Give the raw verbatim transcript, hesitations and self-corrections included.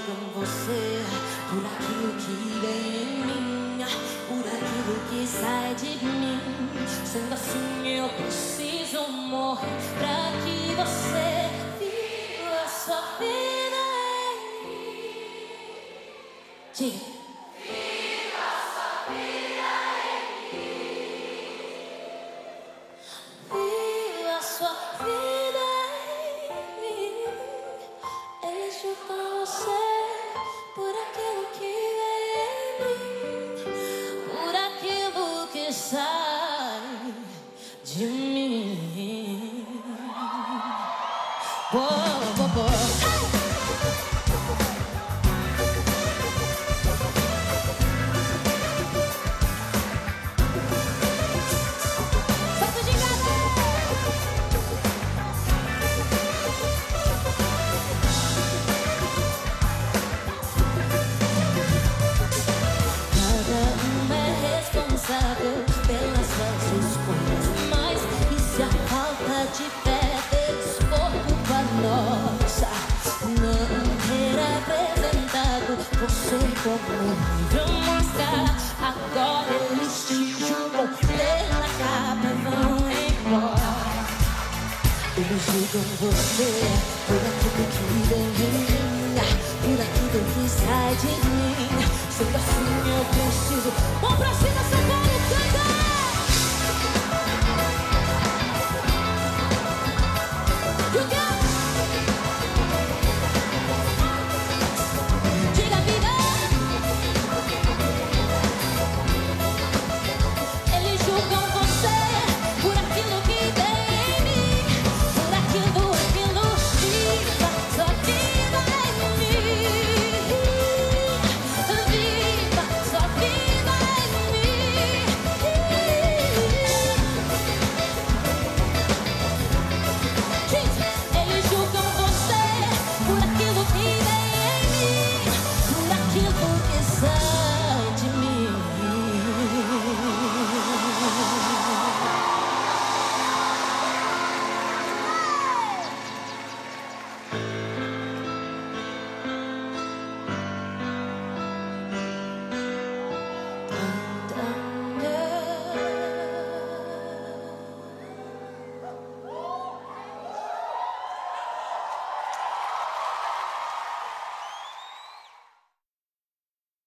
julgam você por aquilo que vem em mim, por aquilo que sai de mim. Sendo assim, eu preciso morrer pra que você viva a sua vida em mim. Diga. Sai de mim. Boa, boa, boa. Solta de gado. Cada um é responsável pelas suas escolhas, mas e se a falta de fé deles for culpa nossa? Não ter apresentado você como um livro mostra. Agora eles te julgam pela capa e vão embora. Eles julgam você por aquilo que vem em mim, por aquilo que sai de mim. Sendo assim eu preciso. Vamos pra cima, São Paulo, canta!